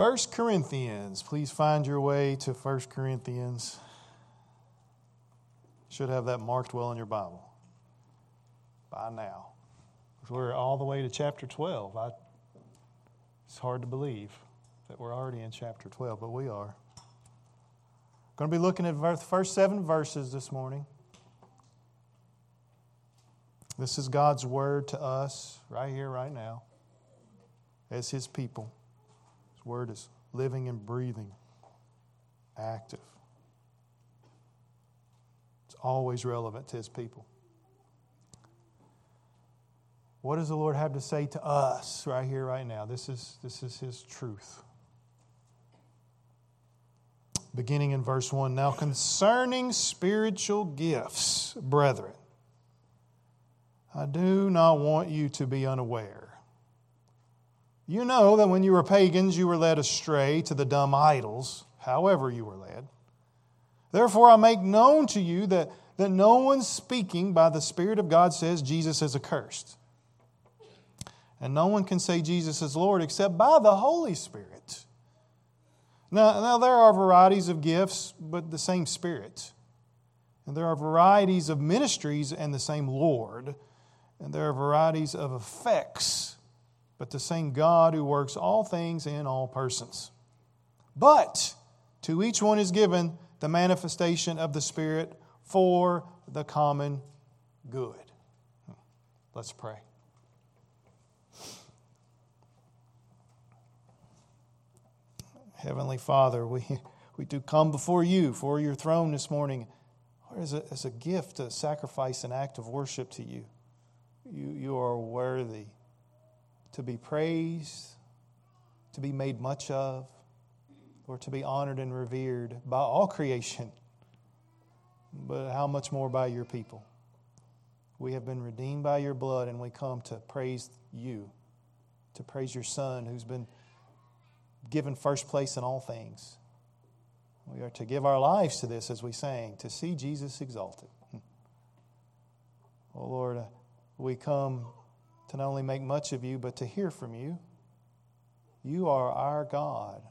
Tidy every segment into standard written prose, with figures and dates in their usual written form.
1 Corinthians. Please find your way to 1 Corinthians. Should have that marked well in your Bible by now. We're all the way to chapter 12. It's hard to believe that we're already in chapter 12, but we are. Going to be looking at the first 7 verses this morning. This is God's word to us right here, right now, as His people. His word is living and breathing, active. It's always relevant to His people. What does the Lord have to say to us right here, right now? This is His truth. Beginning in verse 1. Now concerning spiritual gifts, brethren, I do not want you to be unaware. You know that when you were pagans, you were led astray to the dumb idols, however you were led. Therefore I make known to you that no one speaking by the Spirit of God says Jesus is accursed. And no one can say Jesus is Lord except by the Holy Spirit. Now there are varieties of gifts, but the same Spirit. And there are varieties of ministries and the same Lord. And there are varieties of effects, but the same God who works all things in all persons. But to each one is given the manifestation of the Spirit for the common good. Let's pray. Heavenly Father, we do come before you, for your throne this morning, as a gift, a sacrifice, an act of worship to you. You are worthy to be praised, to be made much of, or to be honored and revered by all creation, but how much more by your people. We have been redeemed by your blood, and we come to praise you, to praise your Son who's been given first place in all things. We are to give our lives to this, as we sang, to see Jesus exalted. Oh Lord, we come to not only make much of you, but to hear from you. You are our God.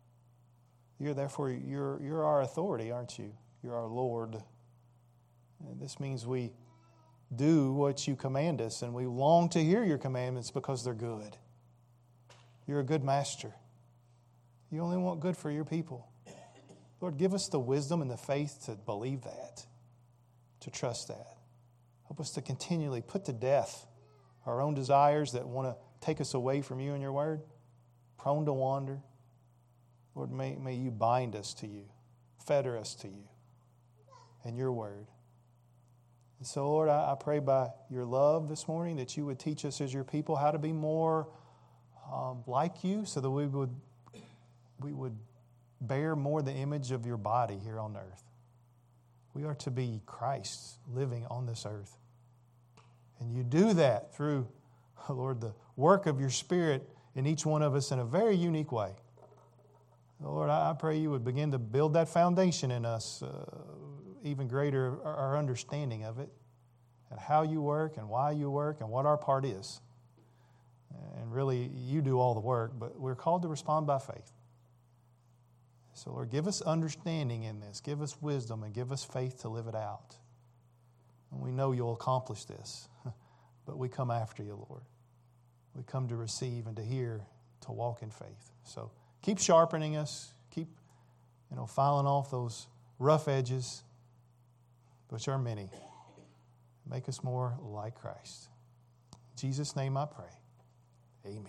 You're our authority, aren't you? You're our Lord. And this means we do what you command us, and we long to hear your commandments because they're good. You're a good master. You only want good for your people. Lord, give us the wisdom and the faith to believe that, to trust that. Help us to continually put to death our own desires that want to take us away from you and your word, prone to wander. Lord, may you bind us to you, fetter us to you and your word. And so, Lord, I pray by your love this morning that you would teach us as your people how to be more like you, so that we would bear more the image of your body here on earth. We are to be Christ living on this earth. And you do that through, Lord, the work of your Spirit in each one of us in a very unique way. Lord, I pray you would begin to build that foundation in us, even greater our understanding of it, and how you work and why you work and what our part is. And really, you do all the work, but we're called to respond by faith. So, Lord, give us understanding in this. Give us wisdom and give us faith to live it out. And we know you'll accomplish this, but we come after you, Lord. We come to receive and to hear, to walk in faith. So keep sharpening us. Keep, filing off those rough edges, which are many. Make us more like Christ. In Jesus' name I pray. Amen.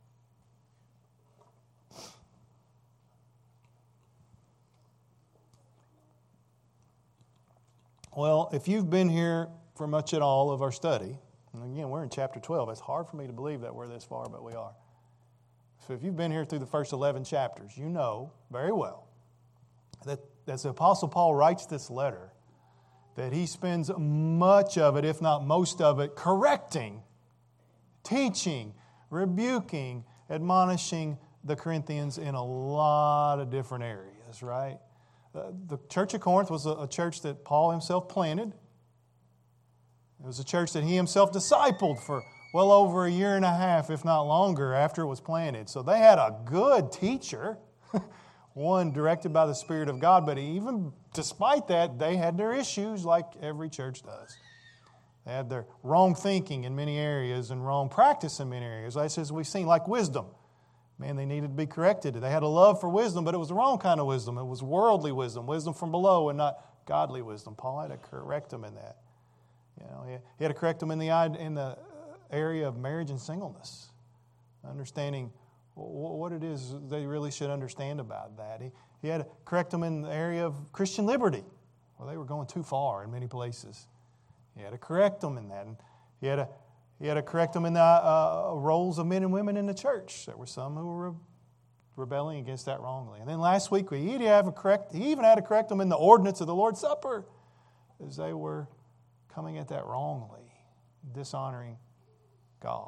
Well, if you've been here for much at all of our study, and again, we're in chapter 12. It's hard for me to believe that we're this far, but we are. So if you've been here through the first 11 chapters, you know very well that as the Apostle Paul writes this letter, that he spends much of it, if not most of it, correcting, teaching, rebuking, admonishing the Corinthians in a lot of different areas, right? The church of Corinth was a church that Paul himself planted. It was a church that he himself discipled for well over a year and a half, if not longer, after it was planted. So they had a good teacher, one directed by the Spirit of God, but even despite that, they had their issues like every church does. They had their wrong thinking in many areas and wrong practice in many areas. As we've seen, like wisdom. Man, they needed to be corrected. They had a love for wisdom, but it was the wrong kind of wisdom. It was worldly wisdom, wisdom from below and not godly wisdom. Paul had to correct them in that. He had to correct them in the area of marriage and singleness, understanding what it is they really should understand about that. He had to correct them in the area of Christian liberty. Well, they were going too far in many places. He had to correct them in that. And he had to correct them in the roles of men and women in the church. There were some who were rebelling against that wrongly. And then last week, he even had to correct them in the ordinance of the Lord's Supper, as they were coming at that wrongly, dishonoring God.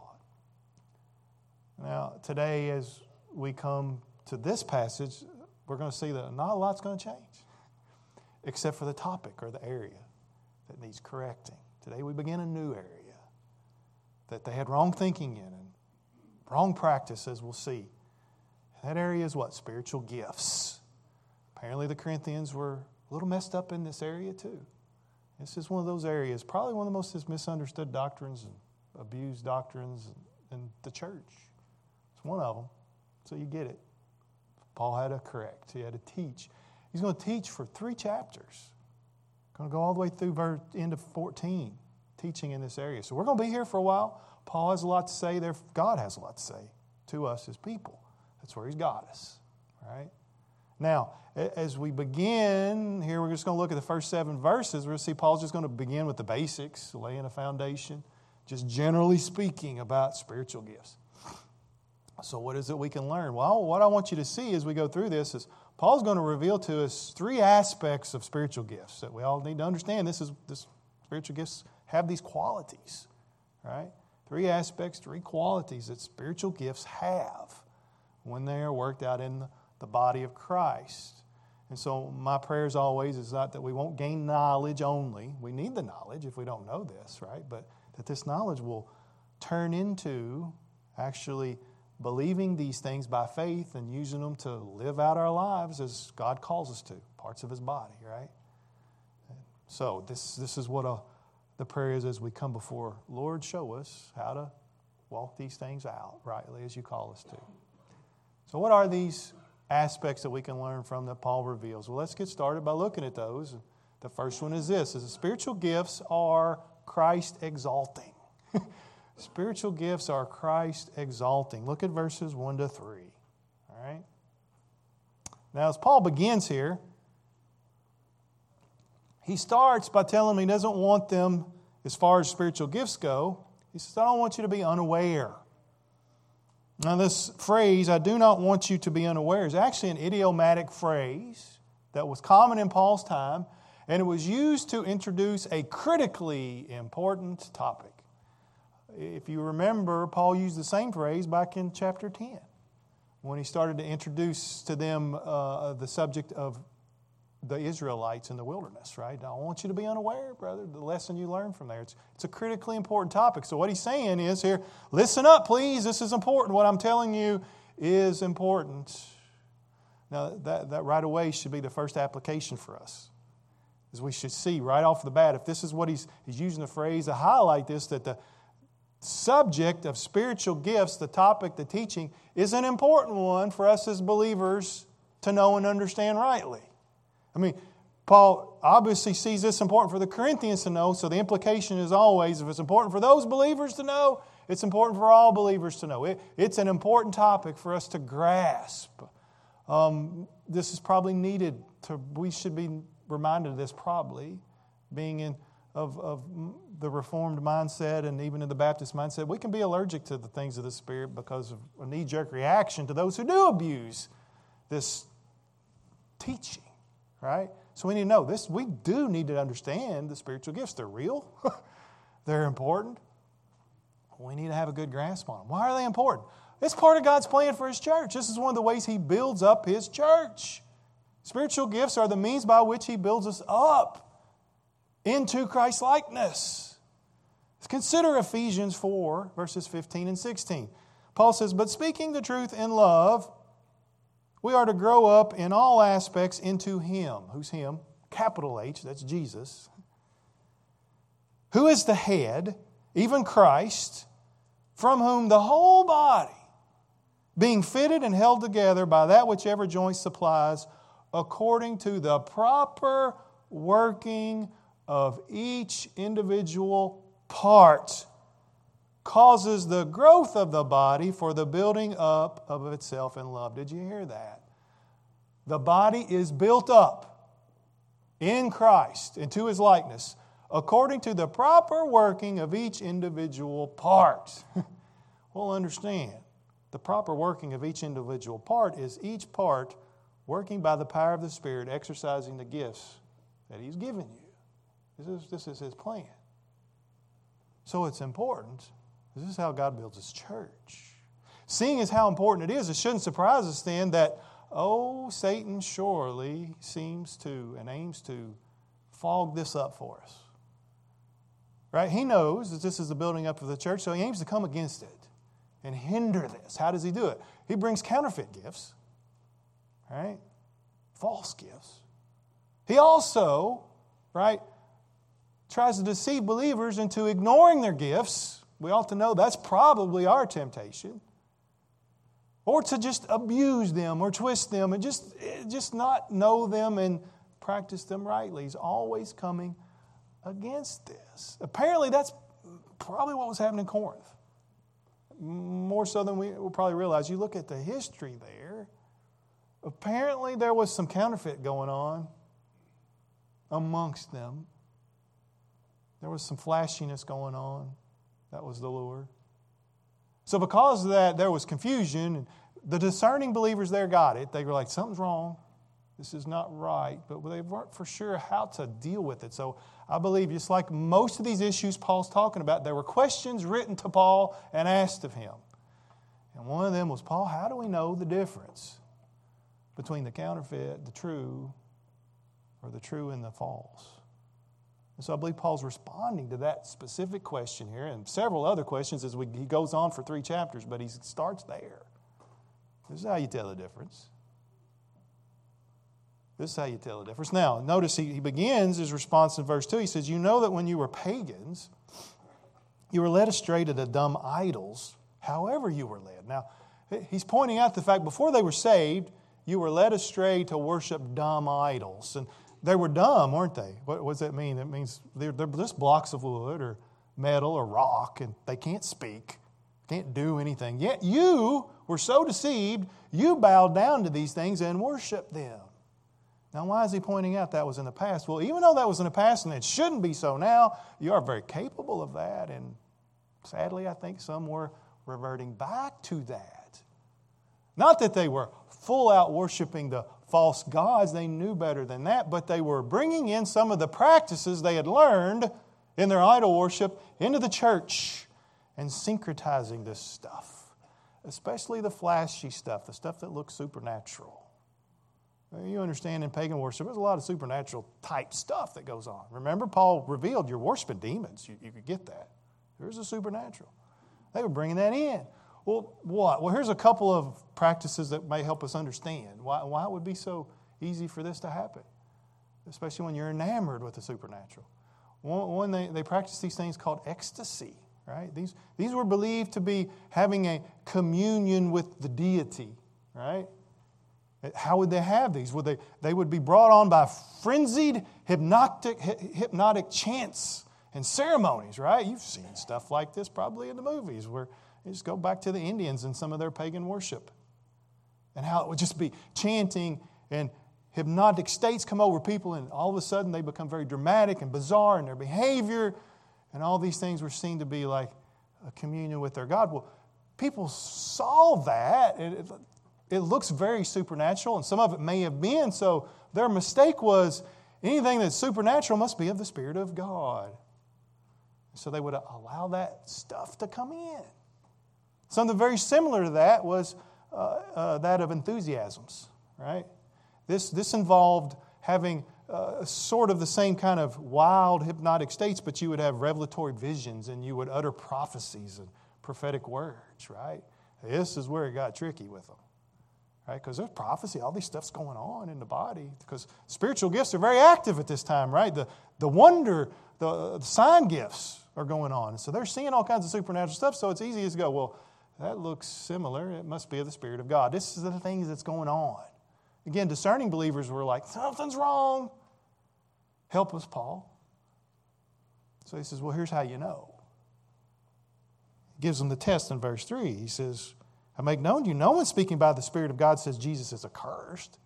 Now, today, as we come to this passage, we're going to see that not a lot's going to change, except for the topic or the area that needs correcting. Today, we begin a new area that they had wrong thinking in and wrong practice, as we'll see. That area is what? Spiritual gifts. Apparently, the Corinthians were a little messed up in this area too. This is one of those areas, probably one of the most misunderstood doctrines and abused doctrines in the church. It's one of them. So you get it. Paul had to correct. He had to teach. He's going to teach for 3 chapters. Going to go all the way through end of 14, teaching in this area. So we're going to be here for a while. Paul has a lot to say there. God has a lot to say to us as people. That's where He's got us. All right? Now, as we begin here, we're just going to look at the first 7 verses. We're going to see Paul's just going to begin with the basics, laying a foundation, just generally speaking about spiritual gifts. So what is it we can learn? Well, what I want you to see as we go through this is Paul's going to reveal to us 3 aspects of spiritual gifts that we all need to understand. This spiritual gifts have these qualities, right? 3 aspects, 3 qualities that spiritual gifts have when they are worked out in the body of Christ. And so my prayer as always is not that we won't gain knowledge only. We need the knowledge if we don't know this, right? But that this knowledge will turn into actually believing these things by faith and using them to live out our lives as God calls us to, parts of His body, right? So this is what the prayer is as we come before. Lord, show us how to walk these things out rightly as You call us to. So what are these aspects that we can learn from that Paul reveals? Well, let's get started by looking at those. The first one is this, is the spiritual gifts are Christ exalting. Spiritual gifts are Christ exalting. Look at verses 1 to 3. All right? Now, as Paul begins here, he starts by telling them he doesn't want them, as far as spiritual gifts go, he says, I don't want you to be unaware. Now, this phrase, I do not want you to be unaware, is actually an idiomatic phrase that was common in Paul's time, and it was used to introduce a critically important topic. If you remember, Paul used the same phrase back in chapter 10 when he started to introduce to them the subject of the Israelites in the wilderness, right? I want you to be unaware, brother, the lesson you learned from there. It's a critically important topic. So what he's saying is here, listen up, please. This is important. What I'm telling you is important. Now, that right away should be the first application for us. As we should see right off the bat, if this is what he's using the phrase to highlight this, that the subject of spiritual gifts, the topic, the teaching, is an important one for us as believers to know and understand rightly. I mean, Paul obviously sees this important for the Corinthians to know, so the implication is always, if it's important for those believers to know, it's important for all believers to know. It's an important topic for us to grasp. This is probably needed. We should be reminded of this probably, being of the Reformed mindset and even in the Baptist mindset. We can be allergic to the things of the Spirit because of a knee-jerk reaction to those who do abuse this teaching. Right? So we need to know this. We do need to understand the spiritual gifts. They're real. They're important. We need to have a good grasp on them. Why are they important? It's part of God's plan for His church. This is one of the ways He builds up His church. Spiritual gifts are the means by which He builds us up into Christ-likeness. Let's consider Ephesians 4, verses 15 and 16. Paul says, "But speaking the truth in love, we are to grow up in all aspects into Him." Who's Him? Capital H, that's Jesus. "Who is the head, even Christ, from whom the whole body, being fitted and held together by that which every joint supplies, according to the proper working of each individual part, causes the growth of the body for the building up of itself in love." Did you hear that? The body is built up in Christ into His likeness, according to the proper working of each individual part. Well, understand, the proper working of each individual part is each part working by the power of the Spirit, exercising the gifts that He's given you. This is His plan. So it's important. This is how God builds His church. Seeing as how important it is, it shouldn't surprise us then that, Satan surely seems to and aims to fog this up for us. Right? He knows that this is the building up of the church, so he aims to come against it and hinder this. How does he do it? He brings counterfeit gifts. Right? False gifts. He also, tries to deceive believers into ignoring their gifts. We ought to know that's probably our temptation. Or to just abuse them or twist them and just not know them and practice them rightly. He's always coming against this. Apparently that's probably what was happening in Corinth. More so than we will probably realize. You look at the history there. Apparently there was some counterfeit going on amongst them. There was some flashiness going on. That was the lure. So because of that, there was confusion. And the discerning believers there got it. They were like, something's wrong. This is not right. But they weren't for sure how to deal with it. So I believe just like most of these issues Paul's talking about, there were questions written to Paul and asked of him. And one of them was, Paul, how do we know the difference between the counterfeit, the true, or the true and the false? And so I believe Paul's responding to that specific question here and several other questions as he goes on for 3 chapters, but he starts there. This is how you tell the difference. This is how you tell the difference. Now, notice he begins his response in verse 2. He says, "You know that when you were pagans, you were led astray to the dumb idols, however you were led." Now, he's pointing out the fact before they were saved, you were led astray to worship dumb idols. And they were dumb, weren't they? What does that mean? It means they're just blocks of wood or metal or rock, and they can't speak, can't do anything. Yet you were so deceived, you bowed down to these things and worshiped them. Now, why is he pointing out that was in the past? Well, even though that was in the past and it shouldn't be so now, you are very capable of that. And sadly, I think some were reverting back to that. Not that they were full out worshiping the false gods. They knew better than that. But they were bringing in some of the practices they had learned in their idol worship into the church and syncretizing this stuff. Especially the flashy stuff, the stuff that looks supernatural. You understand in pagan worship, there's a lot of supernatural type stuff that goes on. Remember, Paul revealed you're worshiping demons. You could get that. There's a supernatural. They were bringing that in. Well, what? Well, here's a couple of practices that may help us understand why it would be so easy for this to happen, especially when you're enamored with the supernatural. One, they practice these things called ecstasy, right? These were believed to be having a communion with the deity, right? How would they have these? They would be brought on by frenzied hypnotic chants and ceremonies, right? You've seen stuff like this probably in the movies where you just go back to the Indians and some of their pagan worship and how it would just be chanting and hypnotic states come over people and all of a sudden they become very dramatic and bizarre in their behavior and all these things were seen to be like a communion with their God. Well, people saw that. It looks very supernatural, and some of it may have been. So their mistake was anything that's supernatural must be of the Spirit of God. So they would allow that stuff to come in. Something very similar to that was that of enthusiasms, right? This involved having sort of the same kind of wild hypnotic states, but you would have revelatory visions and you would utter prophecies and prophetic words, right? This is where it got tricky with them, right? Because there's prophecy, all these stuff's going on in the body. Because spiritual gifts are very active at this time, right? The wonder, the sign gifts are going on. And so they're seeing all kinds of supernatural stuff, so it's easy to go, well, that looks similar. It must be of the Spirit of God. This is the things that's going on. Again, discerning believers were like, something's wrong. Help us, Paul. So he says, well, here's how you know. He gives them the test in verse 3. He says, I make known to you, no one speaking by the Spirit of God says Jesus is accursed.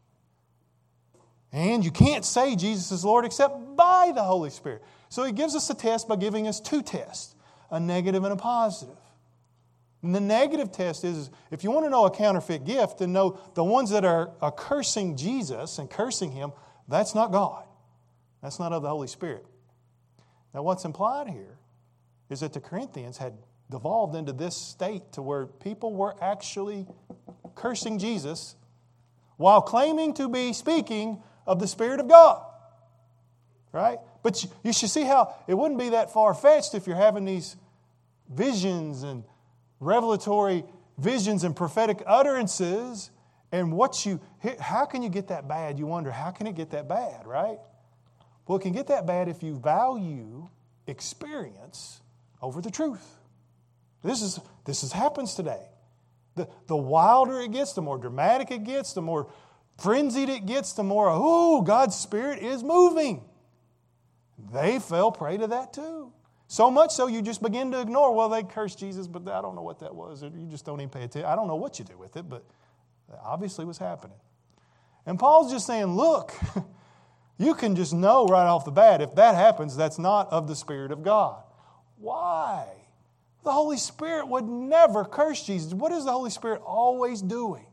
And you can't say Jesus is Lord except by the Holy Spirit. So he gives us a test by giving us two tests, a negative and a positive. And the negative test is, if you want to know a counterfeit gift, then know the ones that are cursing Jesus and cursing Him, that's not God. That's not of the Holy Spirit. Now what's implied here is that the Corinthians had devolved into this state to where people were actually cursing Jesus while claiming to be speaking of the Spirit of God. Right? But you should see how it wouldn't be that far-fetched if you're having these visions and revelatory visions and prophetic utterances, and how can you get that bad? You wonder, how can it get that bad, right? Well, it can get that bad if you value experience over the truth. This happens today. The wilder it gets, the more dramatic it gets, the more frenzied it gets, the more, God's Spirit is moving. They fell prey to that too. So much so you just begin to ignore, well, they cursed Jesus, but I don't know what that was. You just don't even pay attention. I don't know what you do with it, but obviously it was happening. And Paul's just saying, look, you can just know right off the bat, if that happens, that's not of the Spirit of God. Why? The Holy Spirit would never curse Jesus. What is the Holy Spirit always doing?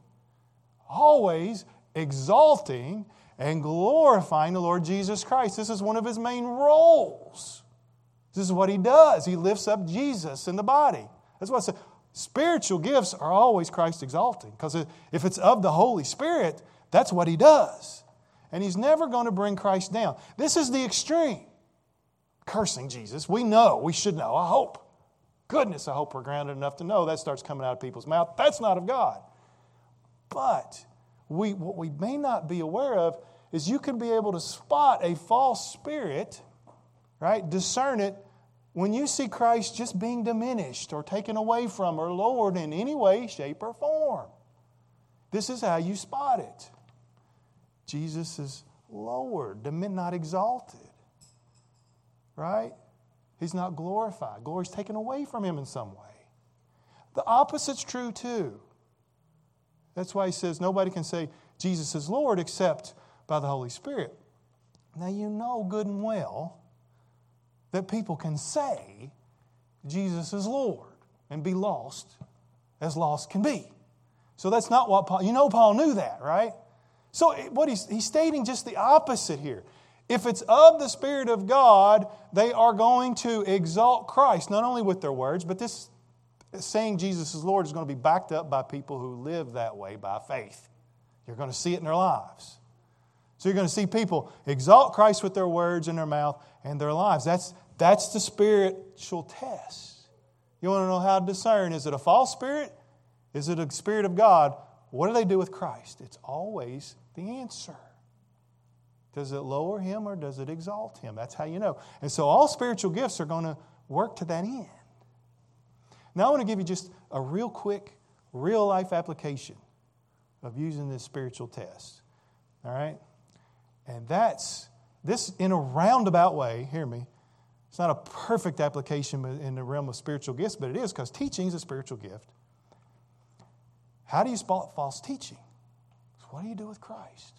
Always exalting and glorifying the Lord Jesus Christ. This is one of His main roles. This is what He does. He lifts up Jesus in the body. That's what I said. Spiritual gifts are always Christ exalting, because if it's of the Holy Spirit, that's what He does. And He's never going to bring Christ down. This is the extreme. Cursing Jesus. We know. We should know. I hope. Goodness, I hope we're grounded enough to know that starts coming out of people's mouth. That's not of God. But what we may not be aware of is you can be able to spot a false spirit, right? Discern it when you see Christ just being diminished or taken away from or lowered in any way, shape, or form. This is how you spot it. Jesus is lowered, not exalted, right? He's not glorified. Glory's taken away from Him in some way. The opposite's true too. That's why he says nobody can say Jesus is Lord except by the Holy Spirit. Now you know good and well that people can say Jesus is Lord and be lost as lost can be. So that's not what Paul, Paul knew that, right? So what he's stating just the opposite here. If it's of the Spirit of God, they are going to exalt Christ, not only with their words, but this saying Jesus is Lord is going to be backed up by people who live that way by faith. You're going to see it in their lives. So you're going to see people exalt Christ with their words in their mouth and their lives. That's the spiritual test. You want to know how to discern, is it a false spirit? Is it a Spirit of God? What do they do with Christ? It's always the answer. Does it lower Him or does it exalt Him? That's how you know. And so all spiritual gifts are going to work to that end. Now I want to give you just a real quick, real life application of using this spiritual test. All right? And that's, this in a roundabout way, hear me, it's not a perfect application in the realm of spiritual gifts, but it is, because teaching is a spiritual gift. How do you spot false teaching? So what do you do with Christ?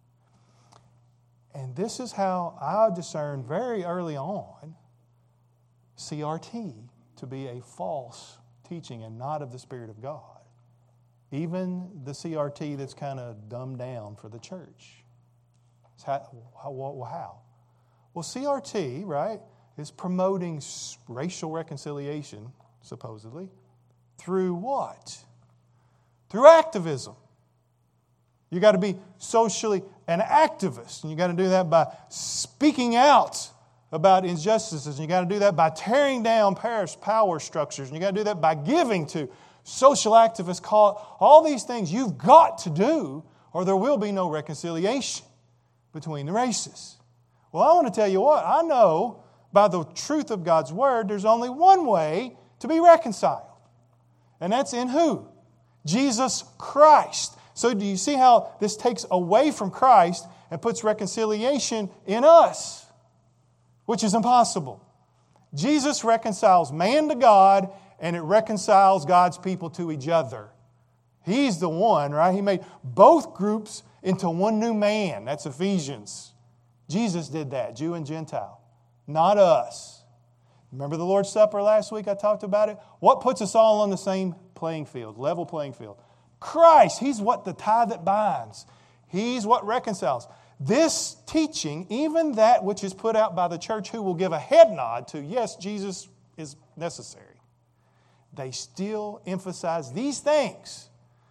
And this is how I discerned very early on CRT to be a false teaching and not of the Spirit of God. Even the CRT that's kind of dumbed down for the church. How? Well, CRT, right, is promoting racial reconciliation, supposedly, through what? Through activism. You got to be socially an activist. And you got to do that by speaking out about injustices. And you got to do that by tearing down power structures. And you got to do that by giving to social activists. All these things you've got to do, or there will be no reconciliation between the races. Well, I want to tell you what. I know by the truth of God's Word, there's only one way to be reconciled. And that's in who? Jesus Christ. So do you see how this takes away from Christ and puts reconciliation in us? Which is impossible. Jesus reconciles man to God, and it reconciles God's people to each other. He's the one, right? He made both groups into one new man. That's Ephesians. Jesus did that, Jew and Gentile. Not us. Remember the Lord's Supper last week? I talked about it. What puts us all on the same playing field, level playing field? Christ. He's what the tie that binds. He's what reconciles. This teaching, even that which is put out by the church who will give a head nod to, yes, Jesus is necessary, they still emphasize these things.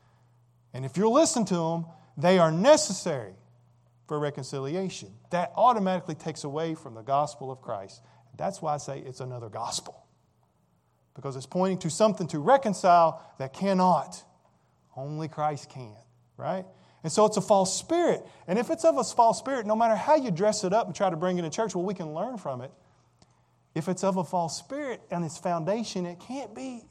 And if you listen to them, they are necessary for reconciliation. That automatically takes away from the gospel of Christ. That's why I say it's another gospel. Because it's pointing to something to reconcile that cannot. Only Christ can, right? And so it's a false spirit. And if it's of a false spirit, no matter how you dress it up and try to bring it in church, well, we can learn from it. If it's of a false spirit and its foundation, it can't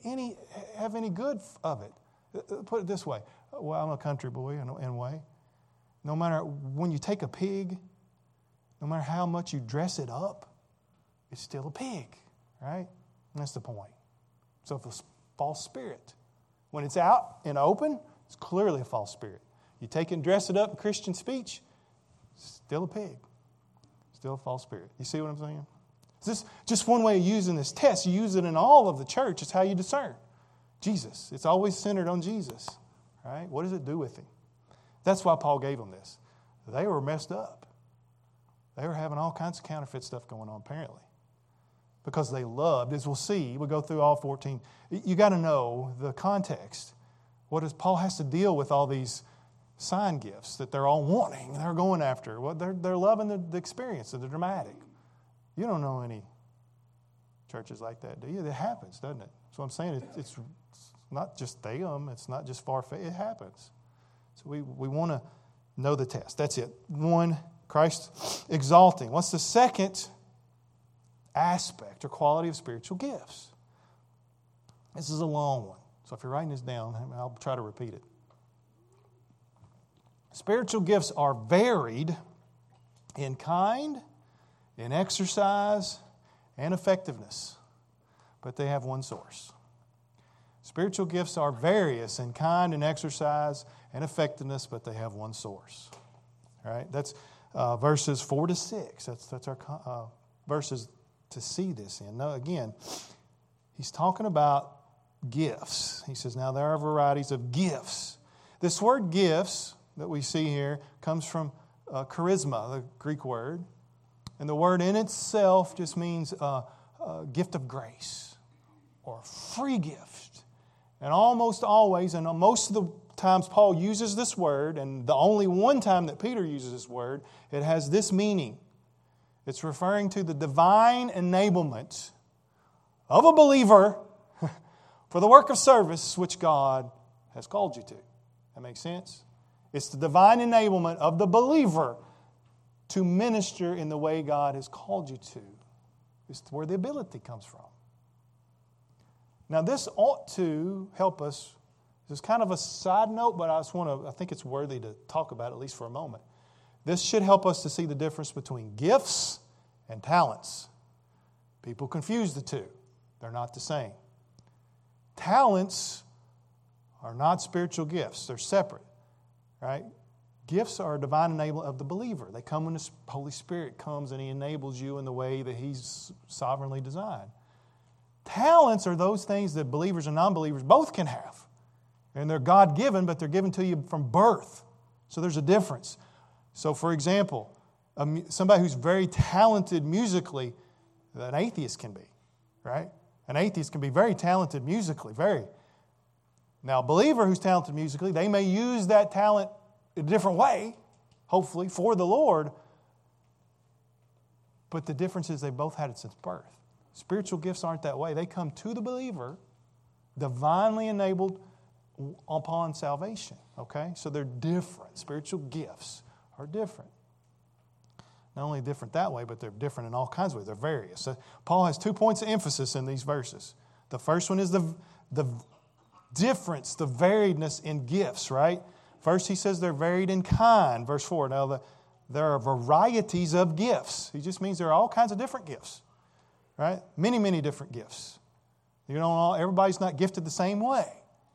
have any good of it. Put it this way. Well, I'm a country boy in a way. No matter when you take a pig, no matter how much you dress it up, it's still a pig, right? And that's the point. So if it's a false spirit, when it's out in open, it's clearly a false spirit. You take it and dress it up in Christian speech, still a pig. Still a false spirit. You see what I'm saying? This is just one way of using this test. You use it in all of the church. It's how you discern. Jesus. It's always centered on Jesus. Right? What does it do with him? That's why Paul gave them this. They were messed up. They were having all kinds of counterfeit stuff going on, apparently. Because they loved, as we'll see, we'll go through all 14. You got to know the context. What is Paul has to deal with all these sign gifts that they're all wanting, they're going after. Well, they're loving the experience of the dramatic. You don't know any churches like that, do you? It happens, doesn't it? So I'm saying it's not just them. It's not just far-fetched. It happens. So we want to know the test. That's it. One, Christ exalting. What's the second aspect or quality of spiritual gifts? This is a long one. So if you're writing this down, I'll try to repeat it. Spiritual gifts are varied in kind, in exercise, and effectiveness, but they have one source. Spiritual gifts are various in kind and exercise and effectiveness, but they have one source. All right, that's verses 4 to 6. That's our verses to see this in. Now, again, he's talking about gifts. He says, now there are varieties of gifts. This word gifts that we see here comes from charisma, the Greek word. And the word in itself just means gift of grace or free gift. And almost always, and most of the times Paul uses this word, and the only one time that Peter uses this word, it has this meaning. It's referring to the divine enablement of a believer for the work of service which God has called you to. That makes sense? It's the divine enablement of the believer to minister in the way God has called you to. It's where the ability comes from. Now, this ought to help us. This is kind of a side note, but I think it's worthy to talk about at least for a moment. This should help us to see the difference between gifts and talents. People confuse the two. They're not the same. Talents are not spiritual gifts. They're separate, right? Gifts are a divine enablement of the believer. They come when the Holy Spirit comes and He enables you in the way that He's sovereignly designed. Talents are those things that believers and non-believers both can have. And they're God-given, but they're given to you from birth. So there's a difference. So, for example, somebody who's very talented musically, an atheist can be, right? An atheist can be very talented musically, very. Now, a believer who's talented musically, they may use that talent in a different way. hopefully, for the Lord. But the difference is they both had it since birth. Spiritual gifts aren't that way. They come to the believer, divinely enabled upon salvation. Okay? So they're different. Spiritual gifts are different. Not only different that way, but they're different in all kinds of ways. They're various. So Paul has 2 points of emphasis in these verses. The first one is the difference, the variedness in gifts, right? First, he says they're varied in kind. Verse 4. Now, there are varieties of gifts. He just means there are all kinds of different gifts, right? Many, many different gifts. Everybody's not gifted the same way.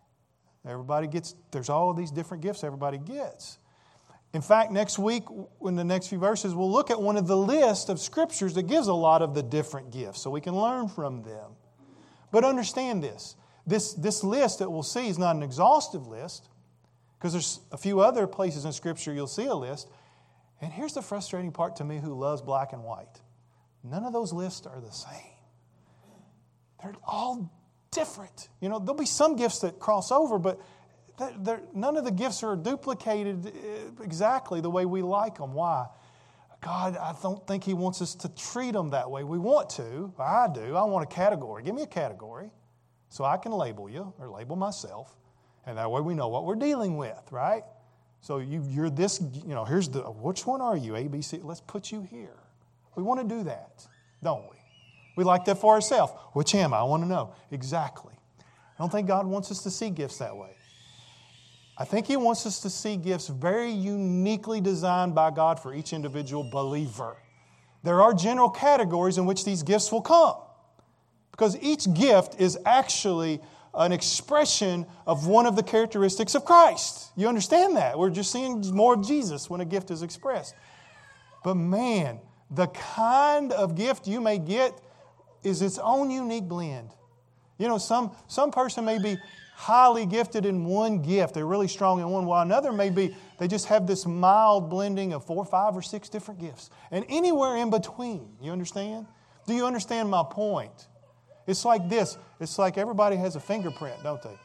There's all of these different gifts everybody gets. In fact, next week, in the next few verses, we'll look at one of the list of scriptures that gives a lot of the different gifts so we can learn from them. But understand this. This list that we'll see is not an exhaustive list because there's a few other places in Scripture you'll see a list. And here's the frustrating part to me who loves black and white. None of those lists are the same. They're all different. There'll be some gifts that cross over, but none of the gifts are duplicated exactly the way we like them. Why? God, I don't think He wants us to treat them that way. We want to. I do. I want a category. Give me a category so I can label you or label myself. And that way we know what we're dealing with, right? So you're this, here's which one are you? A, B, C. Let's put you here. We want to do that, don't we? We like that for ourselves. Which am I? I want to know. Exactly. I don't think God wants us to see gifts that way. I think He wants us to see gifts very uniquely designed by God for each individual believer. There are general categories in which these gifts will come. Because each gift is actually an expression of one of the characteristics of Christ. You understand that? We're just seeing more of Jesus when a gift is expressed. But man, the kind of gift you may get is its own unique blend. Some person may be highly gifted in one gift. They're really strong in one, while another may be, they just have this mild blending of 4, 5, or 6 different gifts. And anywhere in between. You understand? Do you understand my point? It's like this. It's like everybody has a fingerprint, don't they?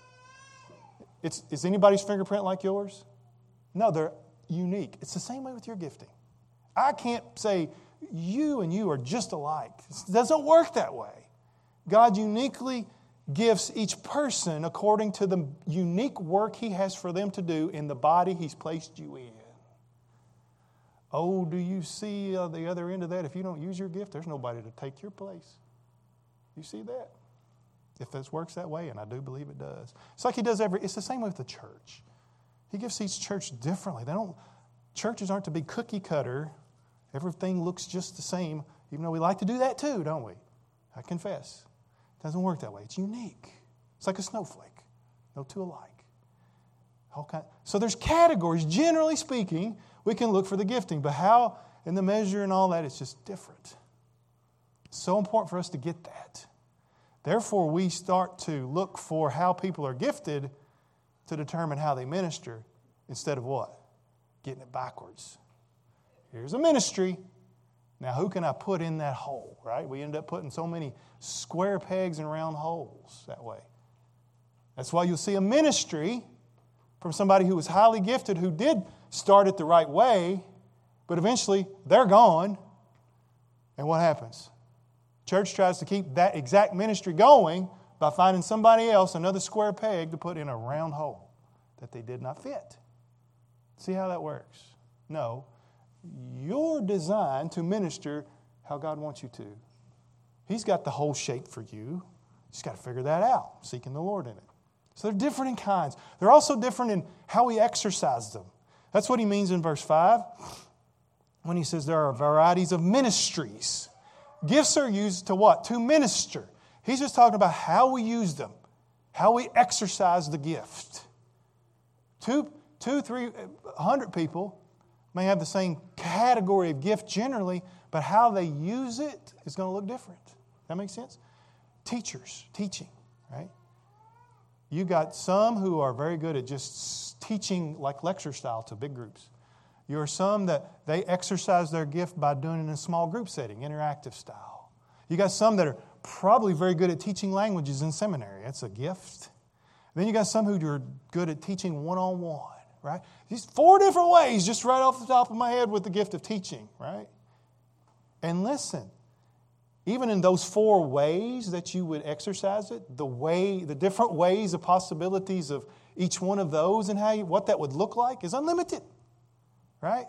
Is anybody's fingerprint like yours? No, they're unique. It's the same way with your gifting. I can't say you and you are just alike. It doesn't work that way. God uniquely gifts each person according to the unique work He has for them to do in the body He's placed you in. Oh, do you see the other end of that? If you don't use your gift, there's nobody to take your place. You see that? If this works that way, and I do believe it does. It's like He does it's the same way with the church. He gives each church differently. Churches aren't to be cookie cutter. Everything looks just the same, even though we like to do that too, don't we? I confess. It doesn't work that way. It's unique. It's like a snowflake. No two alike. So there's categories. Generally speaking, we can look for the gifting. But how, in the measure and all that, it's just different. It's so important for us to get that. Therefore, we start to look for how people are gifted to determine how they minister instead of what? Getting it backwards. Here's a ministry. Now, who can I put in that hole, right? We end up putting so many square pegs in round holes that way. That's why you'll see a ministry from somebody who was highly gifted, who did start it the right way, but eventually they're gone. And what happens? Church tries to keep that exact ministry going by finding somebody else, another square peg, to put in a round hole that they did not fit. See how that works? No. You're designed to minister how God wants you to. He's got the whole shape for you. You just got to figure that out, seeking the Lord in it. So they're different in kinds. They're also different in how we exercise them. That's what he means in verse 5 when he says there are varieties of ministries. Gifts are used to what? To minister. He's just talking about how we use them, how we exercise the gift. 300 people may have the same category of gift generally, but how they use it is going to look different. That makes sense? Teachers, teaching, right? You got some who are very good at just teaching like lecture style to big groups. You are some that they exercise their gift by doing it in a small group setting, interactive style. You got some that are probably very good at teaching languages in seminary. That's a gift. Then you got some who are good at teaching one-on-one. right? These 4 different ways, just right off the top of my head with the gift of teaching, right? And listen, even in those 4 ways that you would exercise it, the different ways, the possibilities of each one of those and what that would look like is unlimited, right?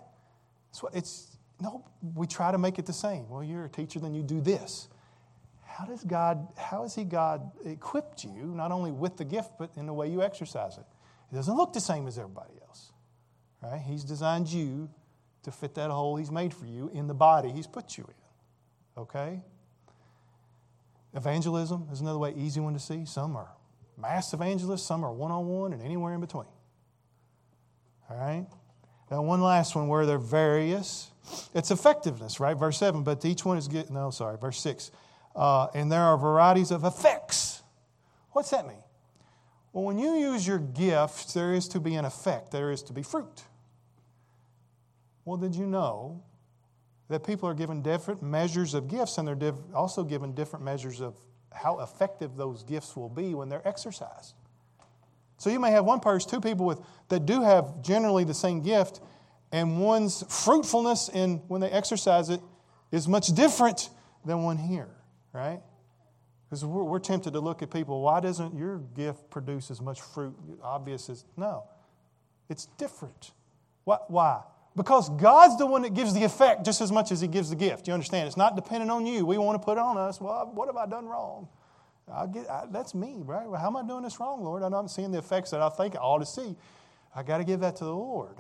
We try to make it the same. Well, you're a teacher, then you do this. How has God equipped you, not only with the gift, but in the way you exercise it? It doesn't look the same as everybody else, right? He's designed you to fit that hole He's made for you in the body He's put you in, okay? Evangelism is another way, easy one to see. Some are mass evangelists, some are one-on-one, and anywhere in between. All right? Now, one last one where they're various. It's effectiveness, right? Verse 7, but each one is verse 6. And there are varieties of effects. What's that mean? Well, when you use your gift, there is to be an effect. There is to be fruit. Well, did you know that people are given different measures of gifts, and they're also given different measures of how effective those gifts will be when they're exercised? So you may have one person, 2 people that do have generally the same gift, and one's fruitfulness when they exercise it is much different than one here, right? Because we're tempted to look at people, why doesn't your gift produce as much fruit? Obvious as, no. It's different. Why? Because God's the one that gives the effect just as much as He gives the gift. You understand? It's not dependent on you. We want to put it on us. Well, what have I done wrong? That's me, right? Well, how am I doing this wrong, Lord? I'm not seeing the effects that I think I ought to see. I got to give that to the Lord.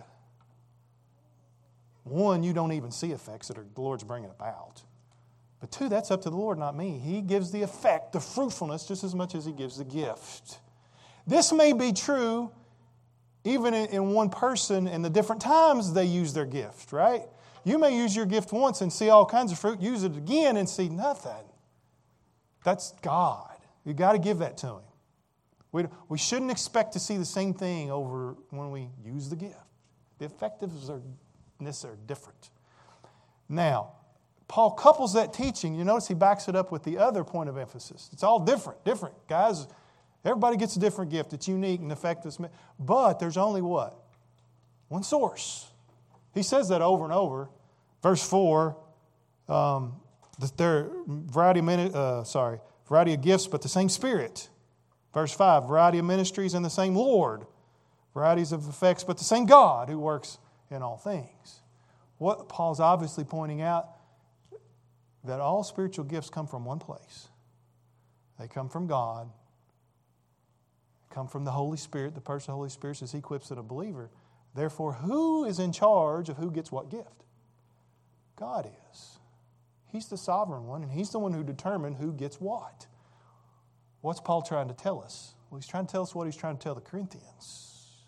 1, you don't even see effects that the Lord's bringing about. But 2, that's up to the Lord, not me. He gives the effect, the fruitfulness, just as much as He gives the gift. This may be true even in one person and the different times they use their gift, right? You may use your gift once and see all kinds of fruit. Use it again and see nothing. That's God. You've got to give that to Him. We shouldn't expect to see the same thing over when we use the gift. The effectiveness are different. Now, Paul couples that teaching. You notice he backs it up with the other point of emphasis. It's all different. Guys, everybody gets a different gift. It's unique and effective. But there's only what? One source. He says that over and over. Verse 4, there are variety of gifts, but the same Spirit. Verse 5, variety of ministries and the same Lord. Varieties of effects, but the same God who works in all things. What Paul's obviously pointing out, that all spiritual gifts come from one place. They come from God, come from the Holy Spirit, the person of the Holy Spirit as He equips a believer. Therefore, who is in charge of who gets what gift? God is. He's the sovereign one, and He's the one who determined who gets what. What's Paul trying to tell us? Well, he's trying to tell us what he's trying to tell the Corinthians.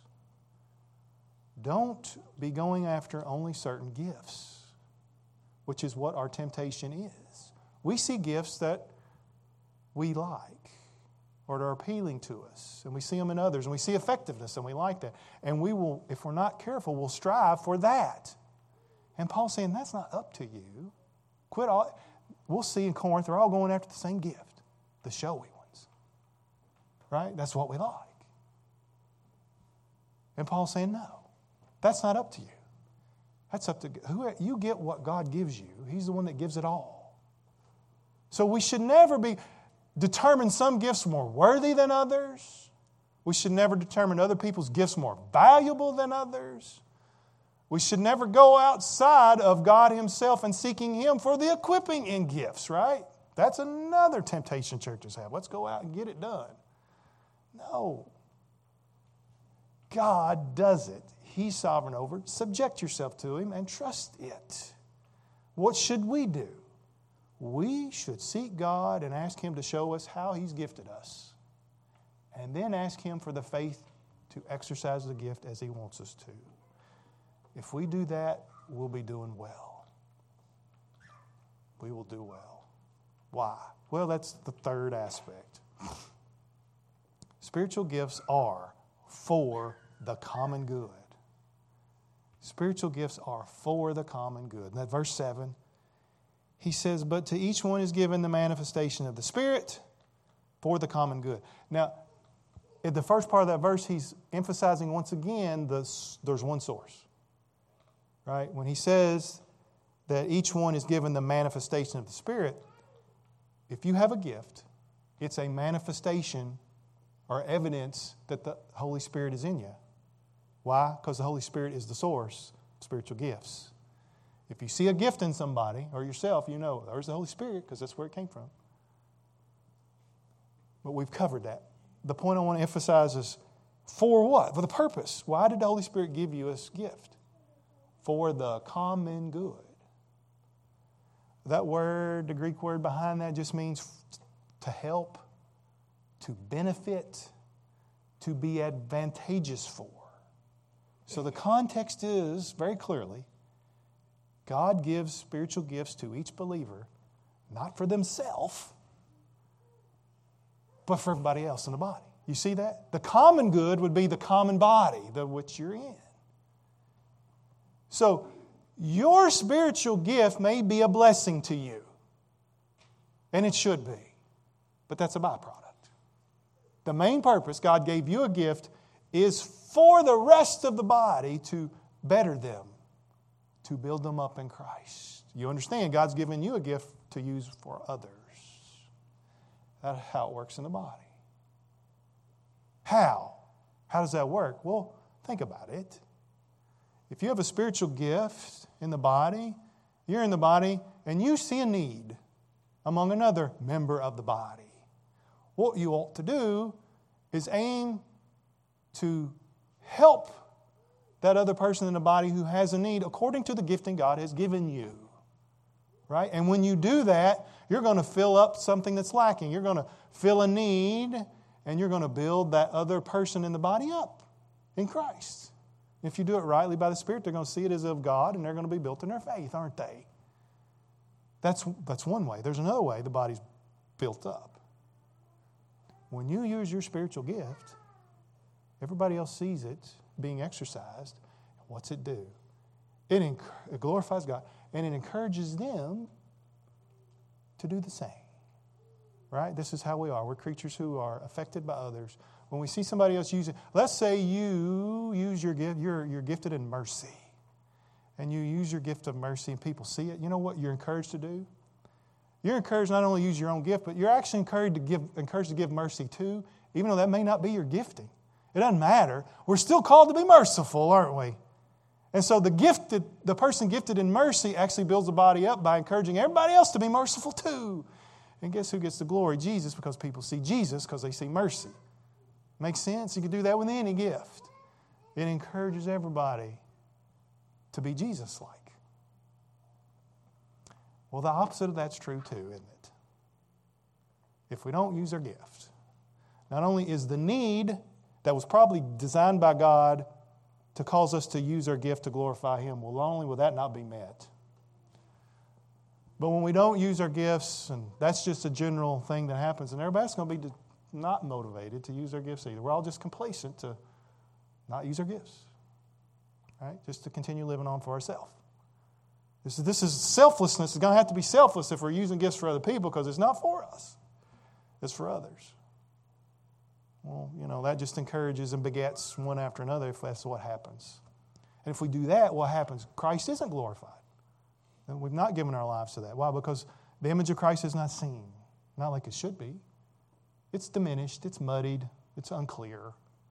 Don't be going after only certain gifts, which is what our temptation is. We see gifts that we like or that are appealing to us, and we see them in others, and we see effectiveness, and we like that. And we will, if we're not careful, we'll strive for that. And Paul's saying, that's not up to you. Quit all. We'll see in Corinth, they're all going after the same gift, the showy ones. Right? That's what we like. And Paul's saying, no, that's not up to you. That's up to you. Get what God gives you. He's the one that gives it all. So we should never determine some gifts more worthy than others. We should never determine other people's gifts more valuable than others. We should never go outside of God Himself and seeking Him for the equipping in gifts, right? That's another temptation churches have. Let's go out and get it done. No. God does it. He's sovereign over it. Subject yourself to Him and trust it. What should we do? We should seek God and ask Him to show us how He's gifted us. And then ask Him for the faith to exercise the gift as He wants us to. If we do that, we'll be doing well. We will do well. Why? Well, that's the third aspect. Spiritual gifts are for the common good. Spiritual gifts are for the common good. And that verse 7, he says, but to each one is given the manifestation of the Spirit for the common good. Now, in the first part of that verse, he's emphasizing once again there's one source. Right? When he says that each one is given the manifestation of the Spirit, if you have a gift, it's a manifestation or evidence that the Holy Spirit is in you. Why? Because the Holy Spirit is the source of spiritual gifts. If you see a gift in somebody or yourself, you know there's the Holy Spirit because that's where it came from. But we've covered that. The point I want to emphasize is for what? For the purpose. Why did the Holy Spirit give you this gift? For the common good. That word, the Greek word behind that just means to help, to benefit, to be advantageous for. So the context is, very clearly, God gives spiritual gifts to each believer, not for themselves, but for everybody else in the body. You see that? The common good would be the common body, which you're in. So, your spiritual gift may be a blessing to you. And it should be. But that's a byproduct. The main purpose, God gave you a gift, is for the rest of the body to better them, to build them up in Christ. You understand, God's given you a gift to use for others. That's how it works in the body. How? How does that work? Well, think about it. If you have a spiritual gift in the body, you're in the body, and you see a need among another member of the body. What you ought to do is aim to help that other person in the body who has a need according to the gifting God has given you. Right? And when you do that, you're going to fill up something that's lacking. You're going to fill a need, and you're going to build that other person in the body up in Christ. If you do it rightly by the Spirit, they're going to see it as of God, and they're going to be built in their faith, aren't they? That's one way. There's another way the body's built up. When you use your spiritual gift, everybody else sees it being exercised. What's it do? It glorifies God, and it encourages them to do the same. Right? This is how we are. We're creatures who are affected by others. When we see somebody else use it, let's say you use your gift, you're gifted in mercy. And you use your gift of mercy and people see it. You know what you're encouraged to do? You're encouraged not only to use your own gift, but you're actually encouraged to give mercy too, even though that may not be your gifting. It doesn't matter. We're still called to be merciful, aren't we? And so the person gifted in mercy actually builds the body up by encouraging everybody else to be merciful too. And guess who gets the glory? Jesus, because people see Jesus because they see mercy. Makes sense? You can do that with any gift. It encourages everybody to be Jesus-like. Well, the opposite of that's true too, isn't it? If we don't use our gift, not only is the need that was probably designed by God to cause us to use our gift to glorify Him, well, not only will that not be met, but when we don't use our gifts, and that's just a general thing that happens, and everybody's going to be not motivated to use their gifts either. We're all just complacent to not use our gifts, right? Just to continue living on for ourselves. This is selflessness. It's going to have to be selfless if we're using gifts for other people because it's not for us. It's for others. Well, that just encourages and begets one after another if that's what happens. And if we do that, what happens? Christ isn't glorified. And we've not given our lives to that. Why? Because the image of Christ is not seen. Not like it should be. It's diminished. It's muddied. It's unclear.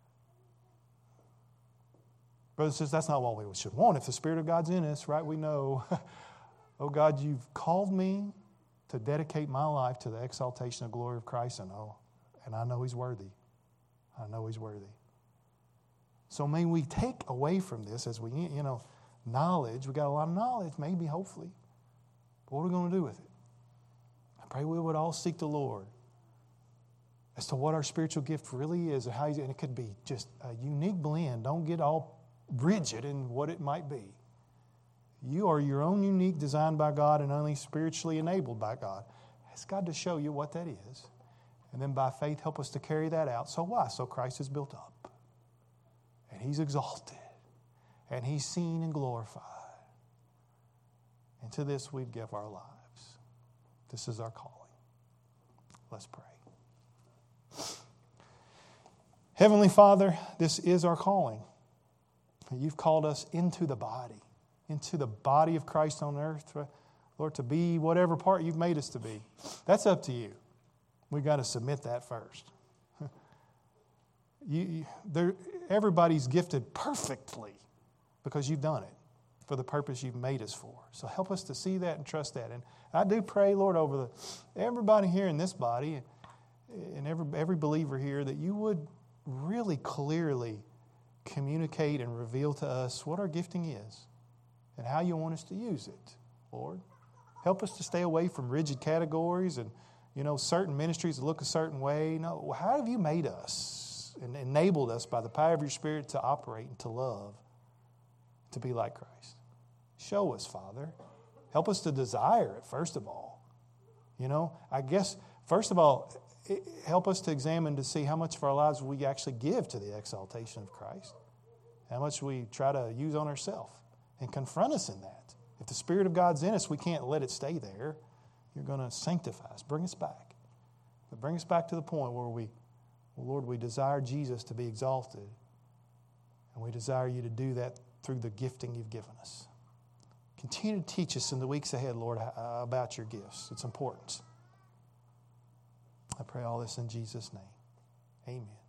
Brothers and sisters, that's not what we should want. If the Spirit of God's in us, right, we know, oh God, you've called me to dedicate my life to the exaltation and glory of Christ, and I know He's worthy. I know He's worthy. So may we take away from this as we, knowledge. We got a lot of knowledge, maybe, hopefully. But what are we going to do with it? I pray we would all seek the Lord as to what our spiritual gift really is, and it could be just a unique blend. Don't get all rigid in what it might be. You are your own unique, designed by God and only spiritually enabled by God. Ask God to show you what that is. And then by faith, help us to carry that out. So why? So Christ is built up. And He's exalted. And He's seen and glorified. And to this we give our lives. This is our calling. Let's pray. Heavenly Father, this is our calling. You've called us into the body of Christ on earth, Lord, to be whatever part you've made us to be. That's up to you. We've got to submit that first. Everybody's gifted perfectly because you've done it for the purpose you've made us for. So help us to see that and trust that. And I do pray, Lord, over everybody here in this body and every believer here, that you would really clearly communicate and reveal to us what our gifting is and how you want us to use it, Lord. Help us to stay away from rigid categories and, certain ministries that look a certain way. No, how have you made us and enabled us by the power of your Spirit to operate and to love, to be like Christ? Show us, Father. Help us to desire it, first of all. I guess, first of all, help us to examine to see how much of our lives we actually give to the exaltation of Christ, how much we try to use on ourselves, and confront us in that. If the Spirit of God's in us, we can't let it stay there. You're going to sanctify us, bring us back. But bring us back to the point where Lord, we desire Jesus to be exalted, and we desire you to do that through the gifting you've given us. Continue to teach us in the weeks ahead, Lord, about your gifts. It's important. I pray all this in Jesus' name. Amen.